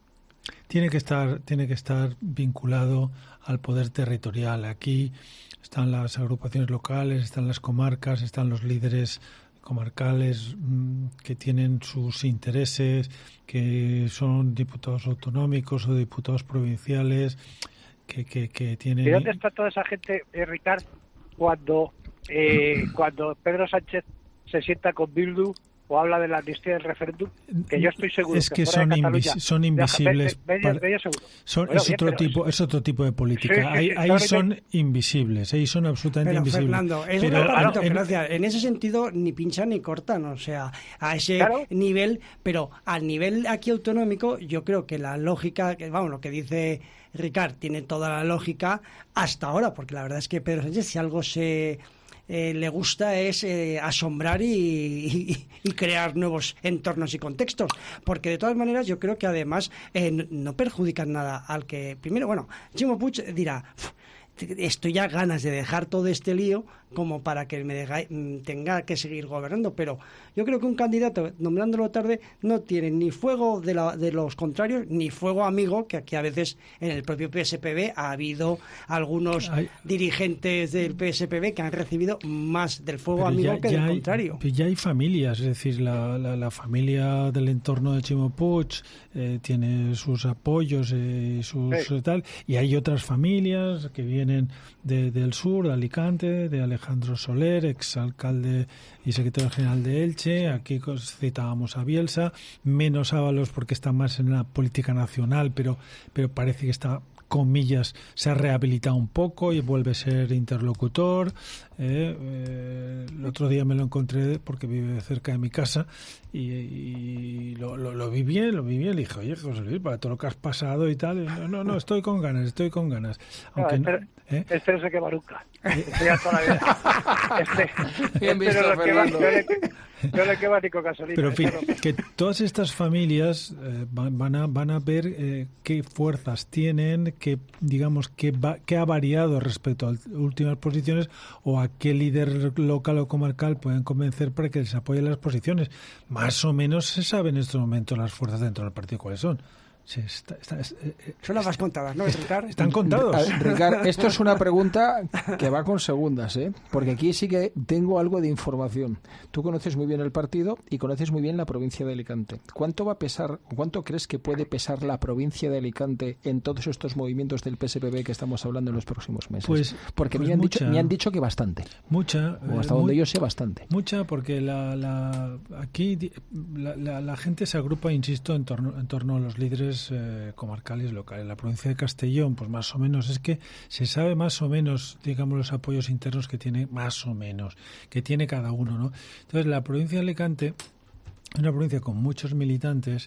Tiene que estar, tiene que estar vinculado al poder territorial. Aquí están las agrupaciones locales, están las comarcas, están los líderes comarcales mmm, que tienen sus intereses, que son diputados autonómicos o diputados provinciales, que, que, que tienen... ¿Y dónde está toda esa gente, eh, Ricard, cuando, eh, cuando Pedro Sánchez se sienta con Bildu o habla de la amnistía del referéndum? Que yo estoy seguro es que, que son, Cataluña, invis son invisibles. Medio, medio, medio seguro. Son, bueno, es, bien, otro tipo, es... es otro tipo de política. Sí, sí, ahí sí, ahí son me... invisibles, ahí son absolutamente pero, invisibles. Fernando, es pero, una claro, partitocracia. En... en ese sentido, ni pinchan ni cortan, o sea, a ese claro. nivel, pero al nivel aquí autonómico, yo creo que la lógica, que vamos, lo que dice Ricard, tiene toda la lógica hasta ahora, porque la verdad es que Pedro Sánchez, si algo se... Eh, le gusta es eh, asombrar y, y, y crear nuevos entornos y contextos, porque de todas maneras yo creo que además eh, no, no perjudican nada al que, primero, bueno, Chimo Puig dirá, estoy ya ganas de dejar todo este lío como para que me deja, tenga que seguir gobernando, pero yo creo que un candidato, nombrándolo tarde, no tiene ni fuego de, la, de los contrarios, ni fuego amigo, que aquí a veces en el propio P S P B ha habido algunos Ay. dirigentes del P S P B que han recibido más del fuego pero amigo ya, que ya del hay, contrario. Ya hay familias, es decir, la, la, la familia del entorno de Chimo Puig eh, tiene sus apoyos y eh, sus sí. tal, y hay otras familias que vienen de, del sur, de Alicante, de Alejandro Soler, exalcalde y secretario general de Elche. Aquí citábamos a Bielsa, menos Ábalos porque está más en la política nacional, pero, pero parece que está, comillas, se ha rehabilitado un poco y vuelve a ser interlocutor. Eh, eh, el otro día me lo encontré porque vive cerca de mi casa y, y lo, lo, lo vi bien, lo vi bien. Le dije, oye, José Luis, para todo lo que has pasado y tal. Y no, no, no, estoy con ganas, estoy con ganas. Aunque no, este, no, ¿eh? este no se quema nunca. Este ya toda la vida. Este, bien este visto, no Fernando. Quema, no, le, no le quema ni con gasolina. Pero en fin, no. que todas estas familias eh, van, a, van a ver eh, qué fuerzas tienen, qué, digamos, qué, va, qué ha variado respecto a las últimas posiciones o a qué líder local o comarcal pueden convencer para que les apoyen las posiciones. Más o menos se sabe en estos momentos las fuerzas dentro del partido cuáles son. Sí, está, está, está, eh, son las más contadas, ¿no, Ricard? Están contados. Ricard, esto es una pregunta que va con segundas, ¿eh? Porque aquí sí que tengo algo de información. Tú conoces muy bien el partido y conoces muy bien la provincia de Alicante. ¿Cuánto va a pesar, cuánto crees que puede pesar la provincia de Alicante en todos estos movimientos del P S P B que estamos hablando en los próximos meses? Pues, porque pues me, han mucha, dicho, me han dicho que bastante. Mucha. O hasta eh, donde muy, yo sé, bastante. Mucha, porque la, la, aquí la, la, la gente se agrupa, insisto, en torno, en torno a los líderes Eh, comarcales locales. La provincia de Castellón, pues más o menos, es que se sabe más o menos, digamos, los apoyos internos que tiene, más o menos, que tiene cada uno, ¿no? Entonces, la provincia de Alicante es una provincia con muchos militantes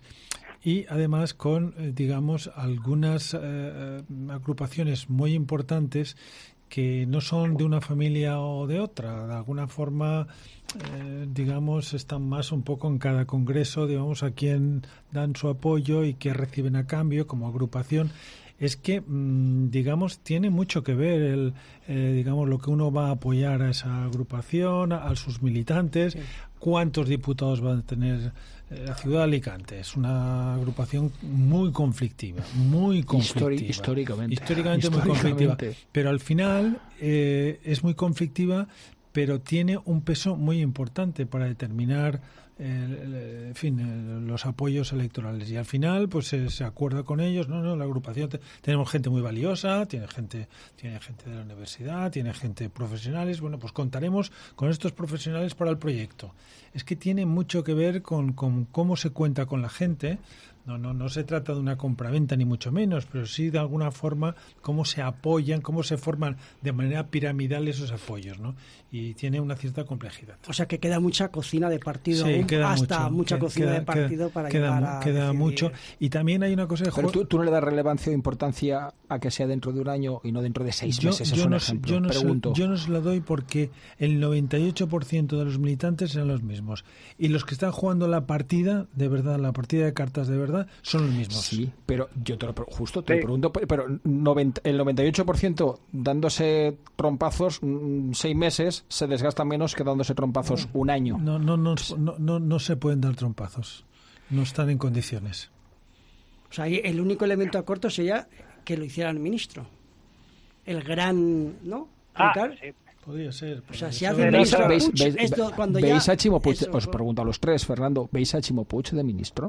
y además con, eh, digamos, algunas eh, agrupaciones muy importantes que no son de una familia o de otra, de alguna forma, eh, digamos, están más un poco en cada congreso, digamos, a quién dan su apoyo y qué reciben a cambio como agrupación. Es que, mmm, digamos, tiene mucho que ver el, eh, digamos, lo que uno va a apoyar a esa agrupación, a, a sus militantes, sí. Cuántos diputados van a tener eh, la ciudad de Alicante. Es una agrupación muy conflictiva, muy conflictiva. Histori- históricamente. Históricamente muy conflictiva. Pero al final eh, es muy conflictiva, pero tiene un peso muy importante para determinar Eh, en fin, eh, los apoyos electorales y al final pues se, se acuerda con ellos. No, no, la agrupación te, tenemos gente muy valiosa, tiene gente tiene gente de la universidad, tiene gente profesionales. Bueno, pues contaremos con estos profesionales para el proyecto. Es que tiene mucho que ver con, con cómo se cuenta con la gente. No, no, no se trata de una compraventa ni mucho menos, pero sí de alguna forma cómo se apoyan, cómo se forman de manera piramidal esos apoyos, ¿no? Y tiene una cierta complejidad. O sea que queda mucha cocina de partido, sí, aún, queda hasta mucho, mucha queda, cocina queda, de partido queda, para queda, llegar a Queda decidir. mucho. Y también hay una cosa de Pero tú, tú no le das relevancia o importancia a que sea dentro de un año y no dentro de seis yo, meses, yo es un no, ejemplo. Yo no, Pregunto. Se, yo no se la doy porque el noventa y ocho por ciento de los militantes serán los mismos. Y los que están jugando la partida, de verdad, la partida de cartas de verdad, son los mismos. Sí, pero yo te lo justo te sí. lo pregunto, pero noventa, el noventa y ocho por ciento dándose trompazos mmm, seis meses se desgasta menos que dándose trompazos no, un año. No, no, no, no, no, no, no se pueden dar trompazos. No están en condiciones. O sea, el único elemento a corto sería que lo hiciera el ministro. El gran, ¿no? Ah, sí. Podría ser. O sea, si hace el ministro ¿Veis, Puig, veis, esto cuando ¿veis ya... a Chimo Puig? Eso, Os pregunto a los tres, Fernando, ¿veis a Chimo Puig de ministro?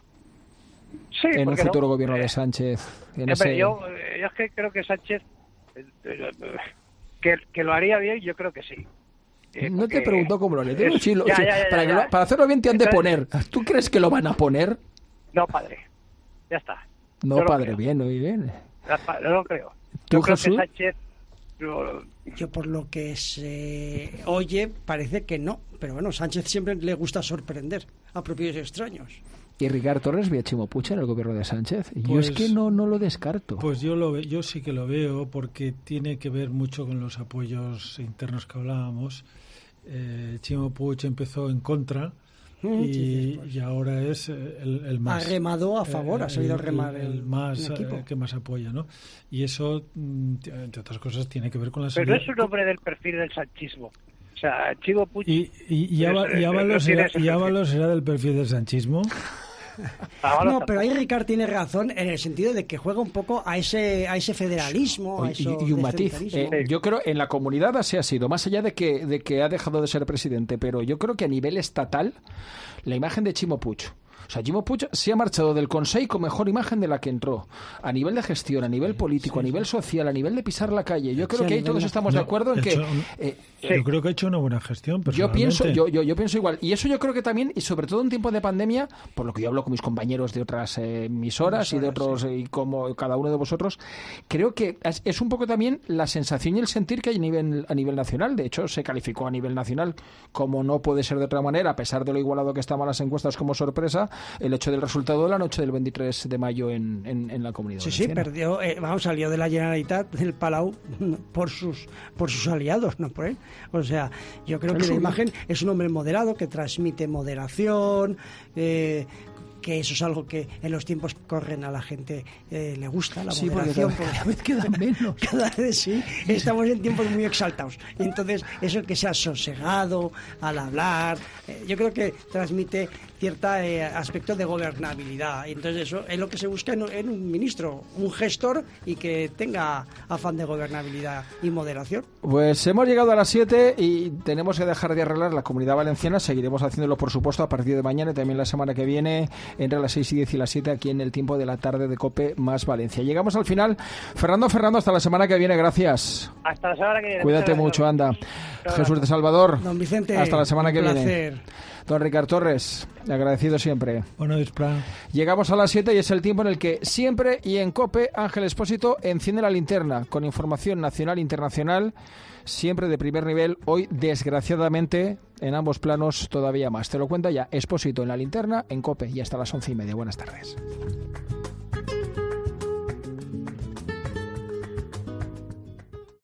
Sí, en un futuro no? gobierno de eh, Sánchez. En eh, ese... yo, yo es que creo que Sánchez, eh, eh, que, que lo haría bien, yo creo que sí. Eh, no te pregunto cómo lo haría. Te digo, sí, lo- ya, sí, ya, ya, para, ya, que ya. lo- para hacerlo bien te han de Entonces- poner. ¿Tú crees que lo van a poner? No, padre. Ya está. No, Yo lo padre, creo. bien, muy bien. No lo creo. ¿Tú, Yo creo Jesús? que Sánchez... lo- Yo por lo que se oye parece que no, pero bueno, Sánchez siempre le gusta sorprender a propios extraños. ¿Y Ricardo Torres ve a Chimo Puig en el gobierno de Sánchez? Yo Pues- es que no, no lo descarto. Pues yo lo ve- yo sí que lo veo porque tiene que ver mucho con los apoyos internos que hablábamos. Eh, Chimo Puig empezó en contra Mm, y, sí, pues. y ahora es eh, el, el más Ha remado a favor, ha sabido remar el, el- el más el equipo. eh, que más apoya, ¿no? Y eso, mm, entre otras cosas, tiene que ver con la Pero no salida- es un hombre del perfil del sanchismo. O sea, Chimo Puig... Y, y, y, es- Ába- y es- Ábalos no tiene será, ese y perfil. Ábalos será del perfil del sanchismo. No, pero ahí Ricard tiene razón en el sentido de que juega un poco a ese a ese federalismo, a Oye, eso y, y un de matiz, centralismo. eh, yo creo en la comunidad así ha sido, más allá de que, de que ha dejado de ser presidente, pero yo creo que a nivel estatal, la imagen de Chimo Puig, o sea, Chimo Puig se ha marchado del Consejo con mejor imagen de la que entró, a nivel de gestión, a nivel político, a nivel social, a nivel de pisar la calle. Yo creo Sí, a que ahí nivel todos de- estamos de No, acuerdo en ha que... hecho un- eh, Yo creo que ha hecho una buena gestión. Yo pienso, personalmente. yo, yo, yo pienso igual. Y eso yo creo que también, y sobre todo en tiempo de pandemia, por lo que yo hablo con mis compañeros de otras eh, emisoras y de otros, eh, y como cada uno de vosotros, creo que es, es un poco también la sensación y el sentir que hay a nivel, a nivel nacional. De hecho, se calificó a nivel nacional como no puede ser de otra manera, a pesar de lo igualado que estaban las encuestas como sorpresa, el hecho del resultado de la noche del veintitrés de mayo en, en, en la Comunidad Sí, sí, Valenciana. perdió, eh, vamos, salió de la Generalitat del Palau por sus por sus aliados, no por él. O sea, yo creo Él que la subió. imagen es un hombre moderado que transmite moderación, eh, que eso es algo que en los tiempos que corren a la gente eh, le gusta, la Sí, porque moderación. cada- porque cada vez queda menos. Cada vez sí, estamos en tiempos muy exaltados. Y entonces, eso que sea sosegado al hablar, eh, yo creo que transmite cierto eh, aspecto de gobernabilidad. Y entonces eso es lo que se busca en, un- en un ministro, un gestor y que tenga afán de gobernabilidad y moderación. Pues hemos llegado a las siete y tenemos que dejar de arreglar la Comunidad Valenciana. Seguiremos haciéndolo, por supuesto, a partir de mañana y también la semana que viene, entre las seis y diez y las siete, aquí en el tiempo de la tarde de COPE más Valencia. Llegamos al final. Fernando, Fernando, hasta la semana que viene. Gracias. Hasta la semana que viene. Cuídate Muchas mucho, gracias. anda. Jesús de Salvador. Don Vicente, hasta la semana un que placer. viene. Don Ricardo Torres, agradecido siempre. Bueno, es plan. Llegamos a las siete y es el tiempo en el que siempre y en COPE Ángel Expósito enciende la linterna con información nacional e internacional, siempre de primer nivel. Hoy, desgraciadamente, en ambos planos todavía más. Te lo cuenta ya Expósito en la linterna, en COPE, y hasta las once y media. Buenas tardes.